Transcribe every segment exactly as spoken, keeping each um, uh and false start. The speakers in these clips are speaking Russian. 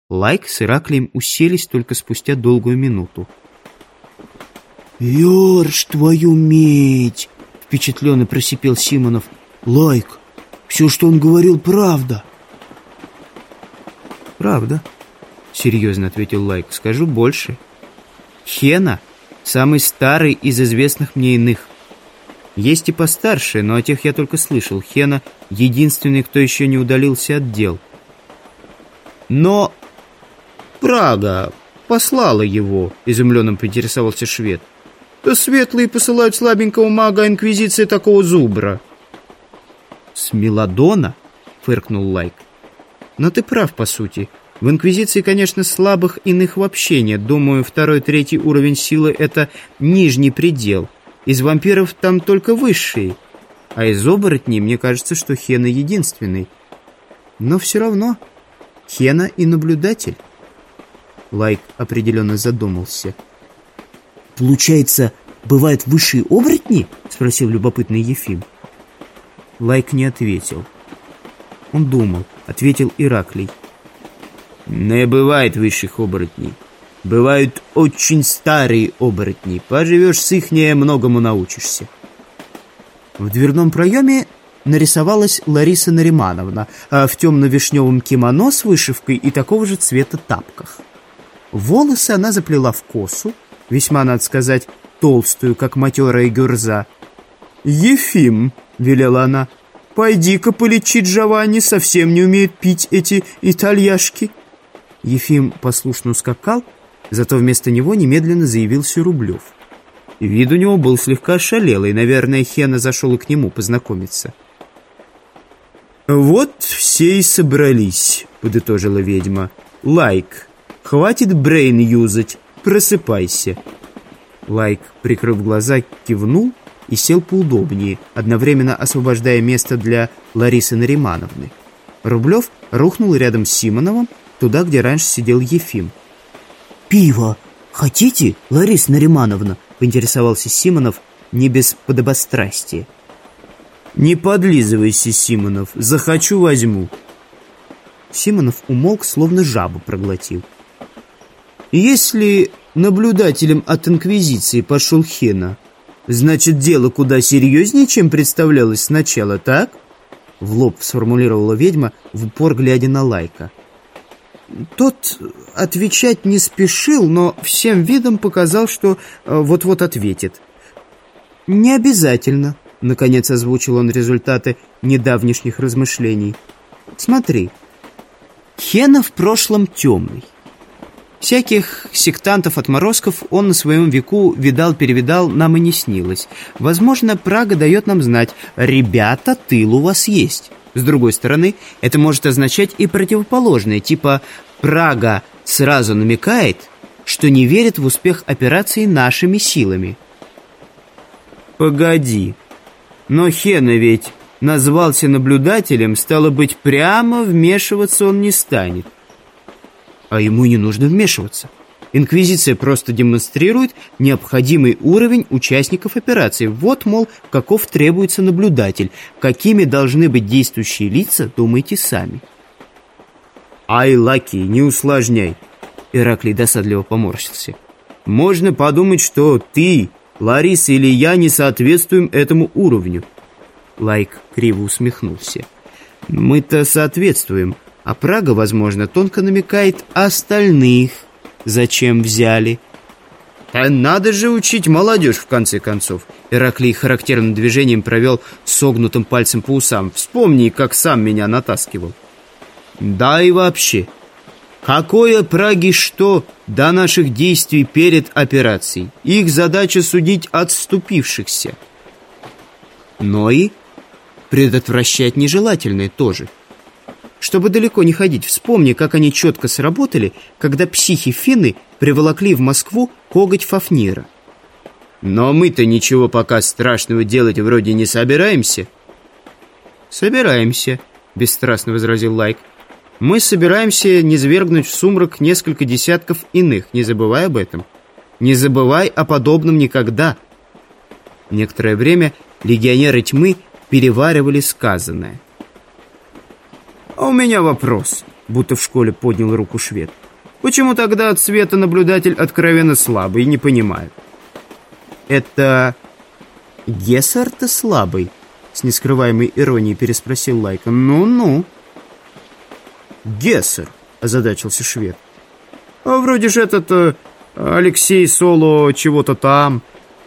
Лайк с Ираклием уселись только спустя долгую минуту. «Ёрш, твою медь!» — впечатленно просипел Симонов. «Лайк, все, что он говорил, правда». «Правда», — серьезно ответил Лайк. «Скажу больше. Хена — самый старый из известных мне иных. Есть и постарше, но о тех я только слышал. Хена — единственный, кто еще не удалился от дел. Но Прага послала его», — изумленно поинтересовался швед. «То светлые посылают слабенького мага, а инквизиция такого зубра». «С Меладона?» — фыркнул Лайк. «Но ты прав, по сути. В инквизиции, конечно, слабых иных вообще нет. Думаю, второй-третий уровень силы — это нижний предел. Из вампиров там только высшие. А из оборотней, мне кажется, что Хена единственный. Но все равно Хена и наблюдатель». Лайк определенно задумался. «Получается, бывают высшие оборотни?» — спросил любопытный Ефим. Лайк не ответил. Он думал. Ответил Ираклий. «Не бывает высших оборотней. Бывают очень старые оборотни. Поживешь с ихнее, многому научишься». В дверном проеме нарисовалась Лариса Наримановна в темно-вишневом кимоно с вышивкой и такого же цвета тапках. Волосы она заплела в косу, весьма, надо сказать, толстую, как матерая гюрза. «Ефим», — велела она, — «пойди-ка полечи Джованни, совсем не умеет пить эти итальяшки». Ефим послушно ускакал, зато вместо него немедленно заявился Рублев. Вид у него был слегка ошалелый, наверное, Хена зашел и к нему познакомиться. «Вот все и собрались», — подытожила ведьма. «Лайк, хватит брейн юзать, просыпайся». Лайк, прикрыв глаза, кивнул и сел поудобнее, одновременно освобождая место для Ларисы Наримановны. Рублев рухнул рядом с Симоновым, туда, где раньше сидел Ефим. «Пиво хотите, Лариса Наримановна?» — поинтересовался Симонов не без подобострастия. «Не подлизывайся, Симонов, захочу — возьму». Симонов умолк, словно жабу проглотил. «Если наблюдателем от инквизиции пошел Хена, значит, дело куда серьезнее, чем представлялось сначала, так?» В лоб сформулировала ведьма, в упор глядя на Лайка. Тот отвечать не спешил, но всем видом показал, что вот-вот ответит. «Не обязательно», — наконец озвучил он результаты недавнешних размышлений. «Смотри, Хена в прошлом темный. Всяких сектантов-отморозков он на своем веку видал-перевидал, нам и не снилось. Возможно, Прага дает нам знать: ребята, тыл у вас есть. С другой стороны, это может означать и противоположное, типа Прага сразу намекает, что не верит в успех операции нашими силами». «Погоди, но Хена ведь назвался наблюдателем, стало быть, прямо вмешиваться он не станет». А ему не нужно вмешиваться. Инквизиция просто демонстрирует необходимый уровень участников операции. Вот, мол, каков требуется наблюдатель. Какими должны быть действующие лица, думайте сами. «Ай, Лаки, не усложняй!» Ираклий досадливо поморщился. «Можно подумать, что ты, Лариса или я не соответствуем этому уровню». Лайк криво усмехнулся. «Мы-то соответствуем, а Прага, возможно, тонко намекает остальных, зачем взяли». «А надо же учить молодежь, в конце концов!» Ираклий характерным движением провел согнутым пальцем по усам. «Вспомни, как сам меня натаскивал». «Да и вообще, какое Праге что до наших действий перед операцией? Их задача судить отступившихся. Но и предотвращать нежелательное тоже. Чтобы далеко не ходить, вспомни, как они четко сработали, когда психи Финны приволокли в Москву коготь Фафнира. Но мы-то ничего пока страшного делать вроде не собираемся». «Собираемся», — бесстрастно возразил Лайк. «Мы собираемся низвергнуть в сумрак несколько десятков иных, не забывай об этом. Не забывай о подобном никогда». Некоторое время легионеры тьмы переваривали сказанное. «А у меня вопрос», будто в школе поднял руку швед. Почему тогда от света наблюдатель откровенно слабый, не понимаю. Это Гессер-то слабый? С нескрываемой иронией переспросил Лайка. Ну-ну. Гессер, озадачился швед. А вроде же этот э, Алексей Соло чего-то там.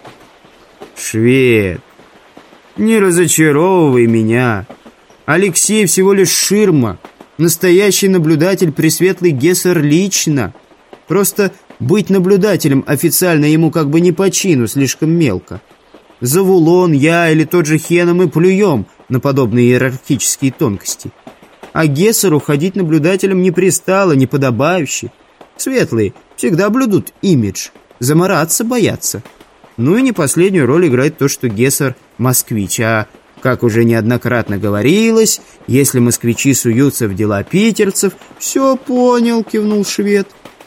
Швед, не разочаровывай меня. Алексей всего лишь ширма. Настоящий наблюдатель Пресветлый Гессер лично. Просто быть наблюдателем официально ему как бы не по чину, слишком мелко. Завулон, я или тот же Хена мы плюем на подобные иерархические тонкости. А Гессеру ходить наблюдателем не пристало, не подобающе. Светлые всегда блюдут имидж, замараться боятся. Ну и не последнюю роль играет то, что Гессер москвич, а, как уже неоднократно говорилось, если москвичи суются в дела питерцев... «Все понял», — кивнул швед.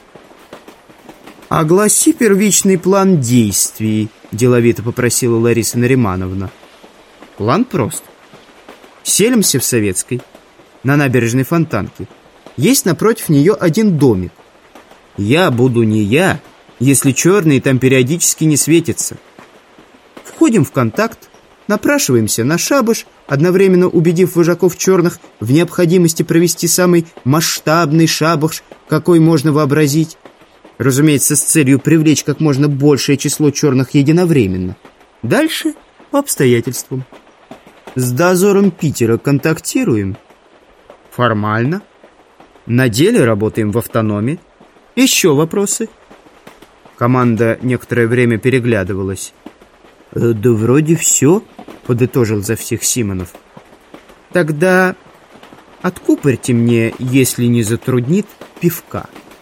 «Огласи первичный план действий», — деловито попросила Лариса Наримановна. План прост. Селимся в Советской, на набережной Фонтанки. Есть напротив нее один домик. Я буду не я, если черные там периодически не светятся. Входим в контакт, напрашиваемся на шабаш, одновременно убедив вожаков черных в необходимости провести самый масштабный шабаш, какой можно вообразить. Разумеется, с целью привлечь как можно большее число черных единовременно. Дальше по обстоятельствам. С дозором Питера контактируем? Формально. На деле работаем в автономе. Еще вопросы? Команда некоторое время переглядывалась. «Э, «Да вроде все», — подытожил за всех Симонов. «Тогда откупорьте мне, если не затруднит, пивка».